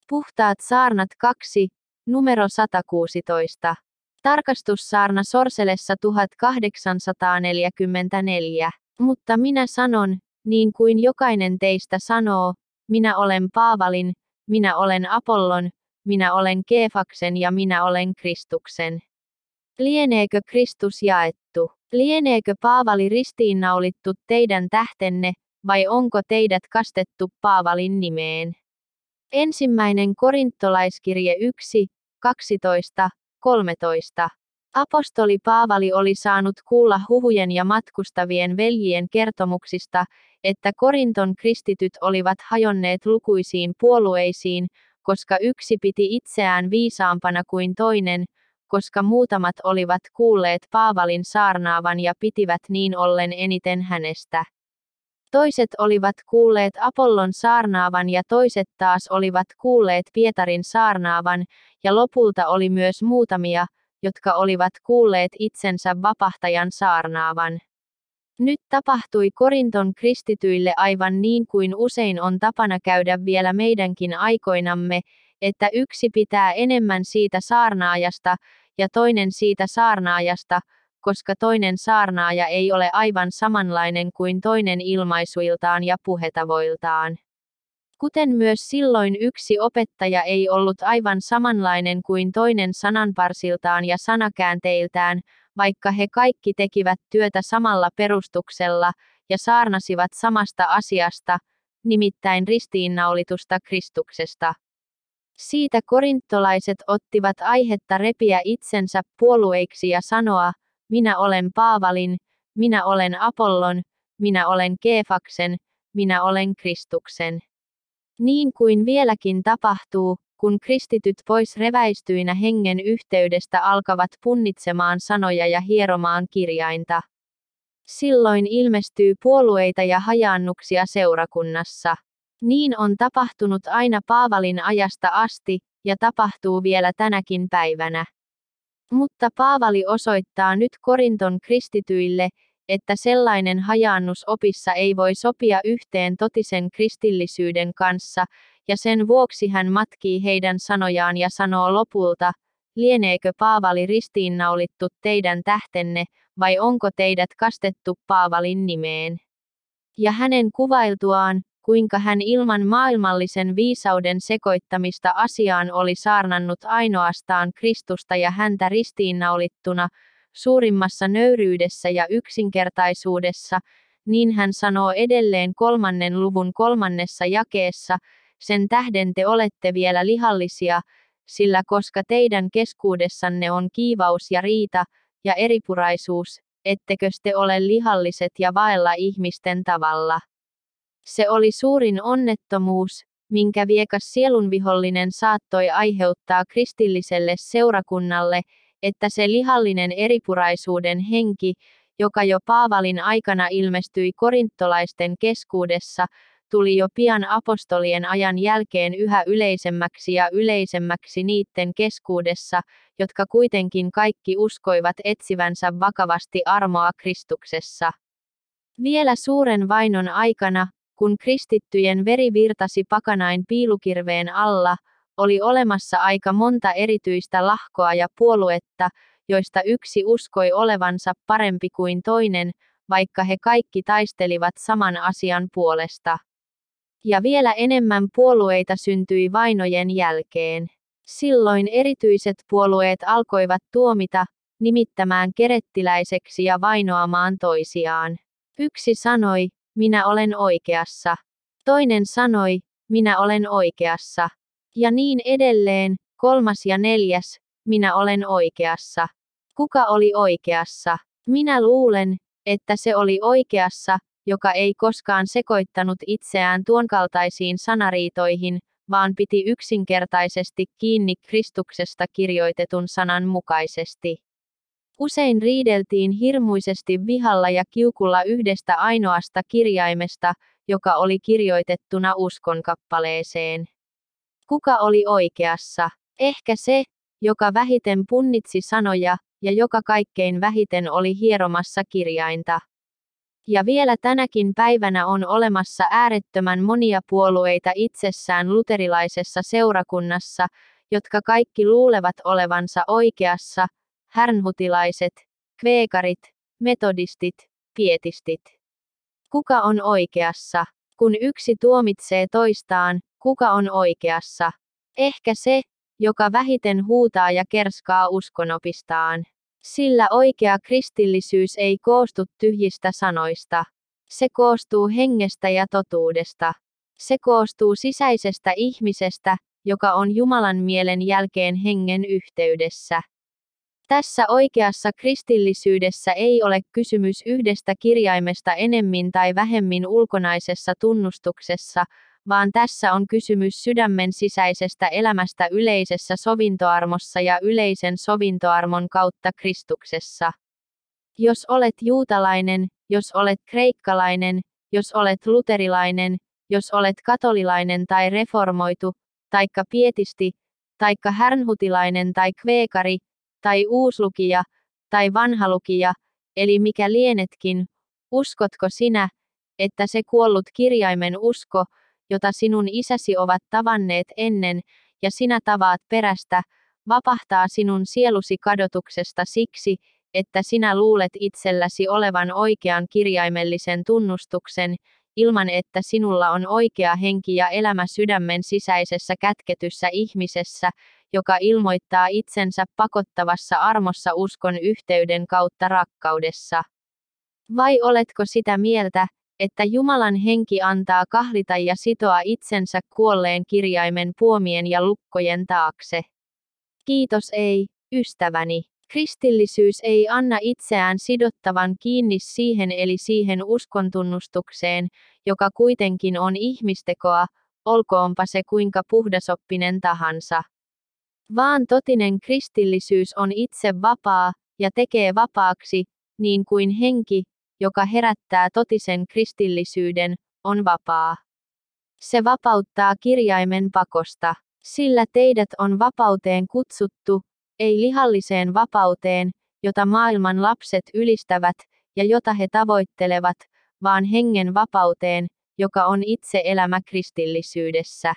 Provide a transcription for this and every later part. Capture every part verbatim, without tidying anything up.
Puhtaat saarnat kaksi, numero sata kuusitoista. Tarkastussaarna Sorselessa tuhatkahdeksansataaneljäkymmentäneljä. Mutta minä sanon, niin kuin jokainen teistä sanoo, minä olen Paavalin, minä olen Apollon, minä olen Keefaksen ja minä olen Kristuksen. Lieneekö Kristus jaettu? Lieneekö Paavali ristiinnaulittu teidän tähtenne, vai onko teidät kastettu Paavalin nimeen? Ensimmäinen korintolaiskirje yksi, kaksitoista, kolmetoista. Apostoli Paavali oli saanut kuulla huhujen ja matkustavien veljien kertomuksista, että Korinton kristityt olivat hajonneet lukuisiin puolueisiin, koska yksi piti itseään viisaampana kuin toinen, koska muutamat olivat kuulleet Paavalin saarnaavan ja pitivät niin ollen eniten hänestä. Toiset olivat kuulleet Apollon saarnaavan ja toiset taas olivat kuulleet Pietarin saarnaavan, ja lopulta oli myös muutamia, jotka olivat kuulleet itsensä vapahtajan saarnaavan. Nyt tapahtui Korinton kristityille aivan niin kuin usein on tapana käydä vielä meidänkin aikoinamme, että yksi pitää enemmän siitä saarnaajasta, ja toinen siitä saarnaajasta, koska toinen saarnaaja ei ole aivan samanlainen kuin toinen ilmaisuiltaan ja puhetavoiltaan. Kuten myös silloin yksi opettaja ei ollut aivan samanlainen kuin toinen sananparsiltaan ja sanakäänteiltään, vaikka he kaikki tekivät työtä samalla perustuksella, ja saarnasivat samasta asiasta, nimittäin ristiinnaulitusta Kristuksesta. Siitä korintolaiset ottivat aihetta repiä itsensä puolueiksi ja sanoa, minä olen Paavalin, minä olen Apollon, minä olen Keefaksen, minä olen Kristuksen. Niin kuin vieläkin tapahtuu, kun kristityt pois reväistyinä hengen yhteydestä alkavat punnitsemaan sanoja ja hieromaan kirjainta. Silloin ilmestyy puolueita ja hajaannuksia seurakunnassa. Niin on tapahtunut aina Paavalin ajasta asti, ja tapahtuu vielä tänäkin päivänä. Mutta Paavali osoittaa nyt Korinton kristityille, että sellainen hajaannus opissa ei voi sopia yhteen totisen kristillisyyden kanssa, ja sen vuoksi hän matkii heidän sanojaan ja sanoo lopulta, lieneekö Paavali ristiinnaulittu teidän tähtenne, vai onko teidät kastettu Paavalin nimeen? Ja hänen kuvailtuaan, kuinka hän ilman maailmallisen viisauden sekoittamista asiaan oli saarnannut ainoastaan Kristusta ja häntä ristiinnaulittuna, suurimmassa nöyryydessä ja yksinkertaisuudessa, niin hän sanoo edelleen kolmannen luvun kolmannessa jakeessa, sen tähden te olette vielä lihallisia, sillä koska teidän keskuudessanne on kiivaus ja riita, ja eripuraisuus, ettekö te ole lihalliset ja vaella ihmisten tavalla. Se oli suurin onnettomuus, minkä viekas sielunvihollinen saattoi aiheuttaa kristilliselle seurakunnalle, että se lihallinen eripuraisuuden henki, joka jo Paavalin aikana ilmestyi korintolaisten keskuudessa, tuli jo pian apostolien ajan jälkeen yhä yleisemmäksi ja yleisemmäksi niiden keskuudessa, jotka kuitenkin kaikki uskoivat etsivänsä vakavasti armoa Kristuksessa. Vielä suuren vainon aikana, kun kristittyjen veri virtasi pakanain piilukirveen alla, oli olemassa aika monta erityistä lahkoa ja puoluetta, joista yksi uskoi olevansa parempi kuin toinen, vaikka he kaikki taistelivat saman asian puolesta. Ja vielä enemmän puolueita syntyi vainojen jälkeen. Silloin erityiset puolueet alkoivat tuomita, nimittämään kerettiläiseksi ja vainoamaan toisiaan. Yksi sanoi, minä olen oikeassa. Toinen sanoi, minä olen oikeassa. Ja niin edelleen, kolmas ja neljäs, minä olen oikeassa. Kuka oli oikeassa? Minä luulen, että se oli oikeassa, joka ei koskaan sekoittanut itseään tuonkaltaisiin sanariitoihin, vaan piti yksinkertaisesti kiinni Kristuksesta kirjoitetun sanan mukaisesti. Usein riideltiin hirmuisesti vihalla ja kiukulla yhdestä ainoasta kirjaimesta, joka oli kirjoitettuna uskonkappaleeseen. Kuka oli oikeassa? Ehkä se, joka vähiten punnitsi sanoja, ja joka kaikkein vähiten oli hieromassa kirjainta. Ja vielä tänäkin päivänä on olemassa äärettömän monia puolueita itsessään luterilaisessa seurakunnassa, jotka kaikki luulevat olevansa oikeassa, härnhutilaiset, kveekarit, metodistit, pietistit. Kuka on oikeassa? Kun yksi tuomitsee toistaan, kuka on oikeassa? Ehkä se, joka vähiten huutaa ja kerskaa uskonopistaan. Sillä oikea kristillisyys ei koostu tyhjistä sanoista. Se koostuu hengestä ja totuudesta. Se koostuu sisäisestä ihmisestä, joka on Jumalan mielen jälkeen hengen yhteydessä. Tässä oikeassa kristillisyydessä ei ole kysymys yhdestä kirjaimesta enemmän tai vähemmin ulkonaisessa tunnustuksessa, vaan tässä on kysymys sydämen sisäisestä elämästä yleisessä sovintoarmossa ja yleisen sovintoarmon kautta Kristuksessa. Jos olet juutalainen, jos olet kreikkalainen, jos olet luterilainen, jos olet katolilainen tai reformoitu, taikka pietisti, taikka härnhutilainen tai kveekari, tai uuslukija, tai vanhalukija, eli mikä lienetkin, uskotko sinä, että se kuollut kirjaimen usko, jota sinun isäsi ovat tavanneet ennen, ja sinä tavaat perästä, vapahtaa sinun sielusi kadotuksesta siksi, että sinä luulet itselläsi olevan oikean kirjaimellisen tunnustuksen, ilman että sinulla on oikea henki ja elämä sydämen sisäisessä kätketyssä ihmisessä, joka ilmoittaa itsensä pakottavassa armossa uskon yhteyden kautta rakkaudessa. Vai oletko sitä mieltä, että Jumalan henki antaa kahlita ja sitoa itsensä kuolleen kirjaimen puomien ja lukkojen taakse? Kiitos ei, ystäväni. Kristillisyys ei anna itseään sidottavan kiinni siihen eli siihen uskontunnustukseen, joka kuitenkin on ihmistekoa, olkoonpa se kuinka puhdasoppinen tahansa. Vaan totinen kristillisyys on itse vapaa, ja tekee vapaaksi, niin kuin henki, joka herättää totisen kristillisyyden, on vapaa. Se vapauttaa kirjaimen pakosta, sillä teidät on vapauteen kutsuttu, ei lihalliseen vapauteen, jota maailman lapset ylistävät, ja jota he tavoittelevat, vaan hengen vapauteen, joka on itse elämä kristillisyydessä.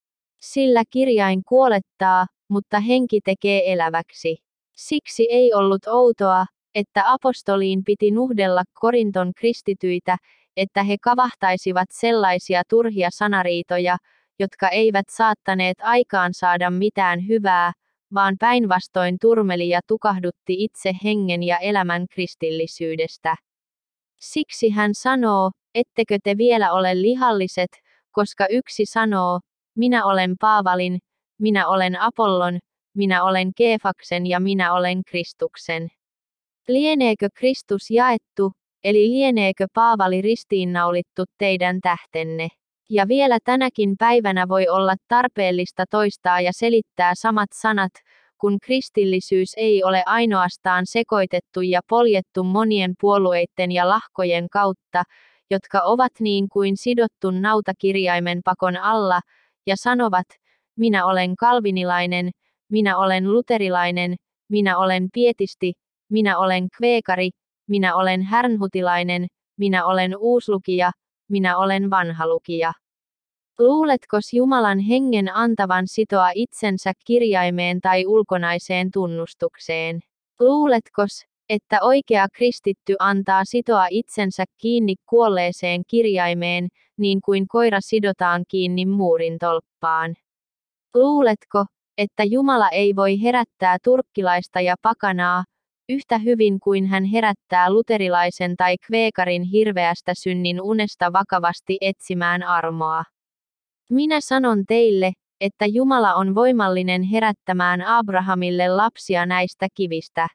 Sillä kirjain kuolettaa, mutta henki tekee eläväksi. Siksi ei ollut outoa, että apostoliin piti nuhdella Korinton kristityitä, että he kavahtaisivat sellaisia turhia sanariitoja, jotka eivät saattaneet aikaan saada mitään hyvää, vaan päinvastoin turmeli ja tukahdutti itse hengen ja elämän kristillisyydestä. Siksi hän sanoo, ettekö te vielä ole lihalliset, koska yksi sanoo, minä olen Paavalin, minä olen Apollon, minä olen Keefaksen ja minä olen Kristuksen. Lieneekö Kristus jaettu, eli lieneekö Paavali ristiinnaulittu teidän tähtenne? Ja vielä tänäkin päivänä voi olla tarpeellista toistaa ja selittää samat sanat, kun kristillisyys ei ole ainoastaan sekoitettu ja poljettu monien puolueiden ja lahkojen kautta, jotka ovat niin kuin sidottu nautakirjaimen pakon alla, ja sanovat, minä olen kalvinilainen, minä olen luterilainen, minä olen pietisti, minä olen kveekari, minä olen härnhutilainen, minä olen uuslukija, minä olen vanhalukija. Luuletkos Jumalan hengen antavan sitoa itsensä kirjaimeen tai ulkonaiseen tunnustukseen? Luuletkos, että oikea kristitty antaa sitoa itsensä kiinni kuolleeseen kirjaimeen, niin kuin koira sidotaan kiinni muurin tolppaan? Luuletko, että Jumala ei voi herättää turkkilaista ja pakanaa, yhtä hyvin kuin hän herättää luterilaisen tai kveekarin hirveästä synnin unesta vakavasti etsimään armoa? Minä sanon teille, että Jumala on voimallinen herättämään Abrahamille lapsia näistä kivistä.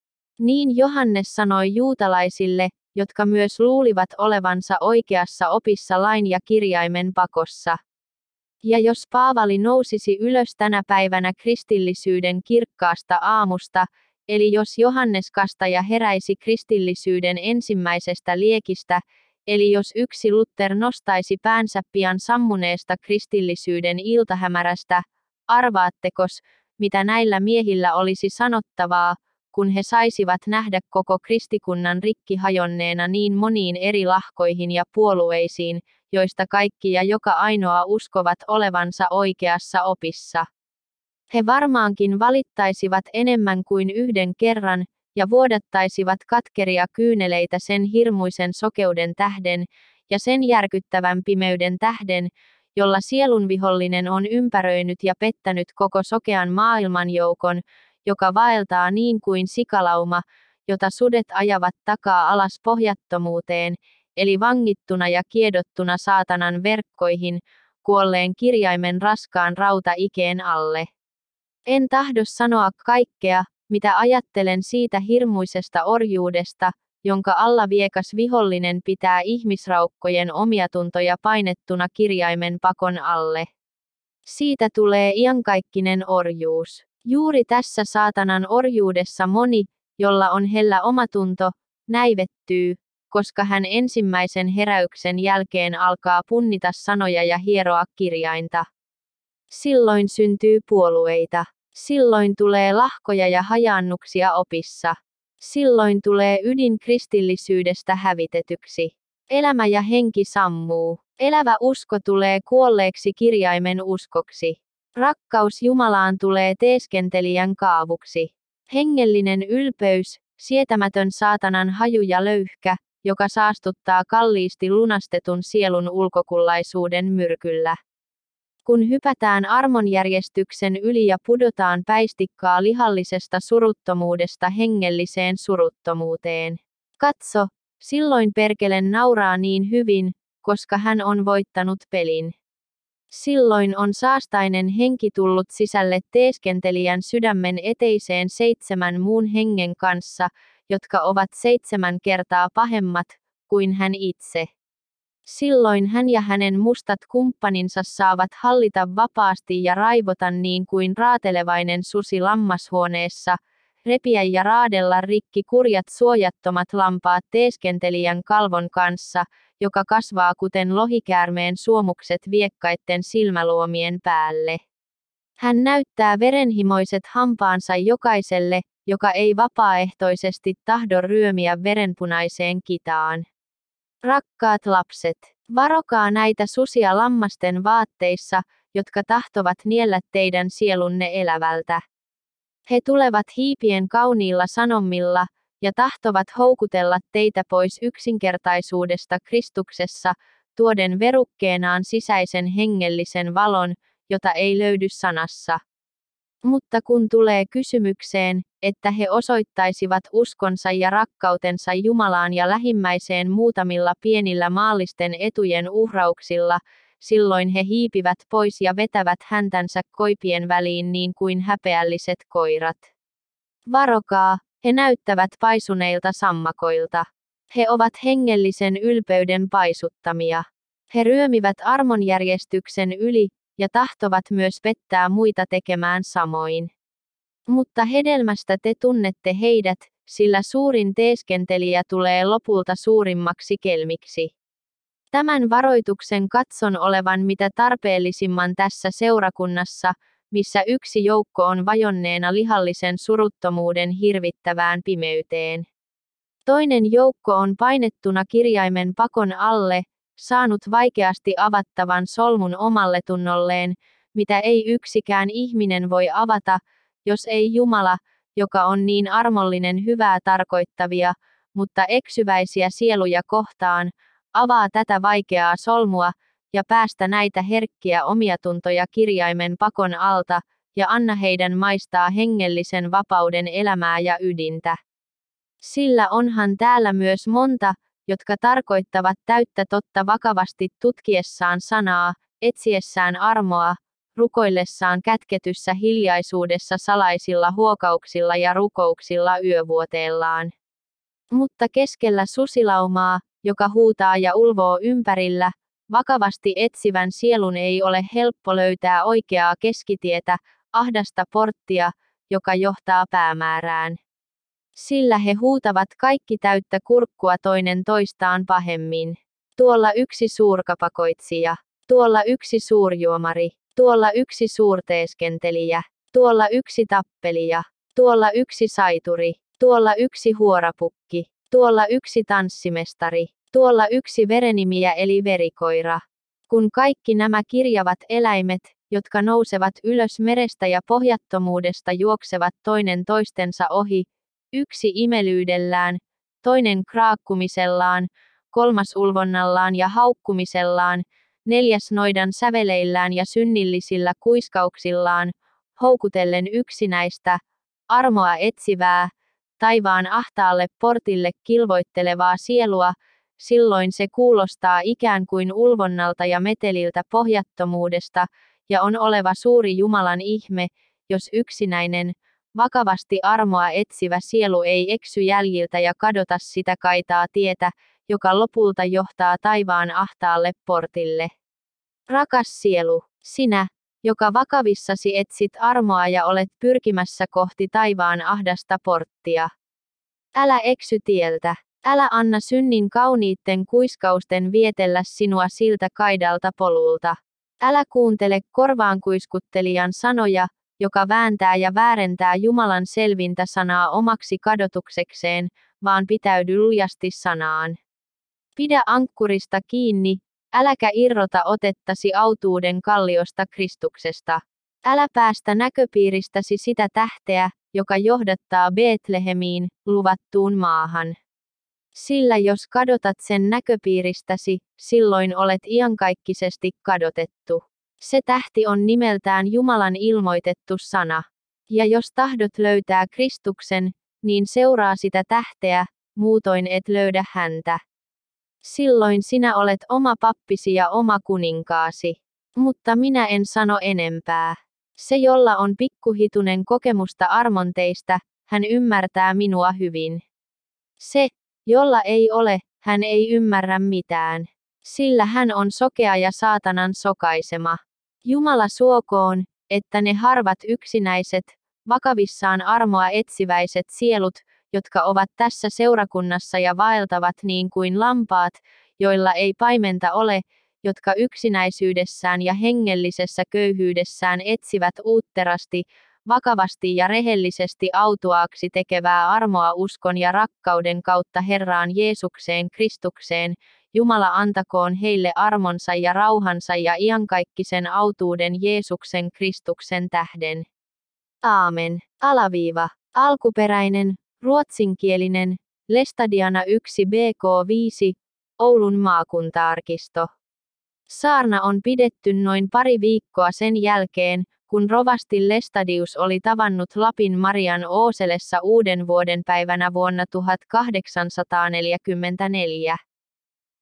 Niin Johannes sanoi juutalaisille, jotka myös luulivat olevansa oikeassa opissa lain ja kirjaimen pakossa. Ja jos Paavali nousisi ylös tänä päivänä kristillisyyden kirkkaasta aamusta, eli jos Johannes Kastaja heräisi kristillisyyden ensimmäisestä liekistä, eli jos yksi Luther nostaisi päänsä pian sammuneesta kristillisyyden iltahämärästä, arvaattekos, mitä näillä miehillä olisi sanottavaa, kun he saisivat nähdä koko kristikunnan rikki hajonneena niin moniin eri lahkoihin ja puolueisiin, joista kaikki ja joka ainoa uskovat olevansa oikeassa opissa. He varmaankin valittaisivat enemmän kuin yhden kerran, ja vuodattaisivat katkeria kyyneleitä sen hirmuisen sokeuden tähden, ja sen järkyttävän pimeyden tähden, jolla sielunvihollinen on ympäröinyt ja pettänyt koko sokean maailmanjoukon, joka vaeltaa niin kuin sikalauma, jota sudet ajavat takaa alas pohjattomuuteen, eli vangittuna ja kiedottuna saatanan verkkoihin, kuolleen kirjaimen raskaan rautaikeen alle. En tahdo sanoa kaikkea, mitä ajattelen siitä hirmuisesta orjuudesta, jonka alla viekas vihollinen pitää ihmisraukkojen omiatuntoja painettuna kirjaimen pakon alle. Siitä tulee iankaikkinen orjuus. Juuri tässä saatanan orjuudessa moni, jolla on hellä omatunto, näivettyy, koska hän ensimmäisen heräyksen jälkeen alkaa punnita sanoja ja hieroa kirjainta. Silloin syntyy puolueita. Silloin tulee lahkoja ja hajaannuksia opissa. Silloin tulee ydin kristillisyydestä hävitetyksi. Elämä ja henki sammuu. Elävä usko tulee kuolleeksi kirjaimen uskoksi. Rakkaus Jumalaan tulee teeskentelijän kaavuksi. Hengellinen ylpeys, sietämätön saatanan haju ja löyhkä, joka saastuttaa kalliisti lunastetun sielun ulkokullaisuuden myrkyllä. Kun hypätään armonjärjestyksen yli ja pudotaan päistikkaa lihallisesta suruttomuudesta hengelliseen suruttomuuteen. Katso, silloin perkelen nauraa niin hyvin, koska hän on voittanut pelin. Silloin on saastainen henki tullut sisälle teeskentelijän sydämen eteiseen seitsemän muun hengen kanssa, jotka ovat seitsemän kertaa pahemmat kuin hän itse. Silloin hän ja hänen mustat kumppaninsa saavat hallita vapaasti ja raivota niin kuin raatelevainen susi lammashuoneessa, repiä ja raadella rikki kurjat suojattomat lampaat teeskentelijän kalvon kanssa, joka kasvaa kuten lohikäärmeen suomukset viekkaitten silmäluomien päälle. Hän näyttää verenhimoiset hampaansa jokaiselle, joka ei vapaaehtoisesti tahdo ryömiä verenpunaiseen kitaan. Rakkaat lapset, varokaa näitä susia lammasten vaatteissa, jotka tahtovat niellä teidän sielunne elävältä. He tulevat hiipien kauniilla sanomilla, ja tahtovat houkutella teitä pois yksinkertaisuudesta Kristuksessa, tuoden verukkeenaan sisäisen hengellisen valon, jota ei löydy sanassa. Mutta kun tulee kysymykseen, että he osoittaisivat uskonsa ja rakkautensa Jumalaan ja lähimmäiseen muutamilla pienillä maallisten etujen uhrauksilla, silloin he hiipivät pois ja vetävät häntänsä koipien väliin niin kuin häpeälliset koirat. Varokaa, he näyttävät paisuneilta sammakoilta. He ovat hengellisen ylpeyden paisuttamia. He ryömivät armonjärjestyksen yli, ja tahtovat myös pettää muita tekemään samoin. Mutta hedelmästä te tunnette heidät, sillä suurin teeskentelijä tulee lopulta suurimmaksi kelmiksi. Tämän varoituksen katson olevan mitä tarpeellisimman tässä seurakunnassa, missä yksi joukko on vajonneena lihallisen suruttomuuden hirvittävään pimeyteen. Toinen joukko on painettuna kirjaimen pakon alle, saanut vaikeasti avattavan solmun omalle tunnolleen, mitä ei yksikään ihminen voi avata, jos ei Jumala, joka on niin armollinen hyvää tarkoittavia, mutta eksyväisiä sieluja kohtaan, avaa tätä vaikeaa solmua, ja päästä näitä herkkiä omiatuntoja kirjaimen pakon alta, ja anna heidän maistaa hengellisen vapauden elämää ja ydintä. Sillä onhan täällä myös monta, jotka tarkoittavat täyttä totta vakavasti tutkiessaan sanaa, etsiessään armoa, rukoillessaan kätketyssä hiljaisuudessa salaisilla huokauksilla ja rukouksilla yövuoteellaan. Mutta keskellä susilaumaa, joka huutaa ja ulvoo ympärillä, vakavasti etsivän sielun ei ole helppo löytää oikeaa keskitietä, ahdasta porttia, joka johtaa päämäärään. Sillä he huutavat kaikki täyttä kurkkua toinen toistaan pahemmin. Tuolla yksi suurkapakoitsija, tuolla yksi suurjuomari, tuolla yksi suurteeskentelijä, tuolla yksi tappelija, tuolla yksi saituri, Tuolla yksi huorapukki. Tuolla yksi tanssimestari. Tuolla yksi verenimiä eli verikoira. Kun kaikki nämä kirjavat eläimet, jotka nousevat ylös merestä ja pohjattomuudesta juoksevat toinen toistensa ohi, yksi imelyydellään, toinen kraakkumisellaan, kolmas ulvonnallaan ja haukkumisellaan, neljäs noidan säveleillään ja synnillisillä kuiskauksillaan, houkutellen yksinäistä, armoa etsivää, taivaan ahtaalle portille kilvoittelevaa sielua, silloin se kuulostaa ikään kuin ulvonnalta ja meteliltä pohjattomuudesta, ja on oleva suuri Jumalan ihme, jos yksinäinen, vakavasti armoa etsivä sielu ei eksy jäljiltä ja kadota sitä kaitaa tietä, joka lopulta johtaa taivaan ahtaalle portille. Rakas sielu, sinä, joka vakavissasi etsit armoa ja olet pyrkimässä kohti taivaan ahdasta porttia. Älä eksy tieltä. Älä anna synnin kauniitten kuiskausten vietellä sinua siltä kaidalta polulta. Älä kuuntele korvaan kuiskuttelijan sanoja, joka vääntää ja väärentää Jumalan selvintä sanaa omaksi kadotuksekseen, vaan pitäydy lujasti sanaan. Pidä ankkurista kiinni, äläkä irrota otettasi autuuden kalliosta Kristuksesta. Älä päästä näköpiiristäsi sitä tähteä, joka johdattaa Betlehemiin, luvattuun maahan. Sillä jos kadotat sen näköpiiristäsi, silloin olet iankaikkisesti kadotettu. Se tähti on nimeltään Jumalan ilmoitettu sana. Ja jos tahdot löytää Kristuksen, niin seuraa sitä tähteä, muutoin et löydä häntä. Silloin sinä olet oma pappisi ja oma kuninkaasi. Mutta minä en sano enempää. Se, jolla on pikkuhitunen kokemusta armonteista, hän ymmärtää minua hyvin. Se, jolla ei ole, hän ei ymmärrä mitään. Sillä hän on sokea ja saatanan sokaisema. Jumala suokoon, että ne harvat yksinäiset, vakavissaan armoa etsiväiset sielut, jotka ovat tässä seurakunnassa ja vaeltavat niin kuin lampaat, joilla ei paimenta ole, jotka yksinäisyydessään ja hengellisessä köyhyydessään etsivät uutterasti, vakavasti ja rehellisesti autuaaksi tekevää armoa uskon ja rakkauden kautta Herraan Jeesukseen Kristukseen, Jumala antakoon heille armonsa ja rauhansa ja iankaikkisen autuuden Jeesuksen Kristuksen tähden. Aamen. Alaviiva. Alkuperäinen, ruotsinkielinen, Lestadiana yksi B K viisi, Oulun maakuntaarkisto. Saarna on pidetty noin pari viikkoa sen jälkeen, kun rovasti Lestadius oli tavannut Lapin Marian Ooselessa uuden vuoden päivänä vuonna tuhatkahdeksansataaneljäkymmentäneljä.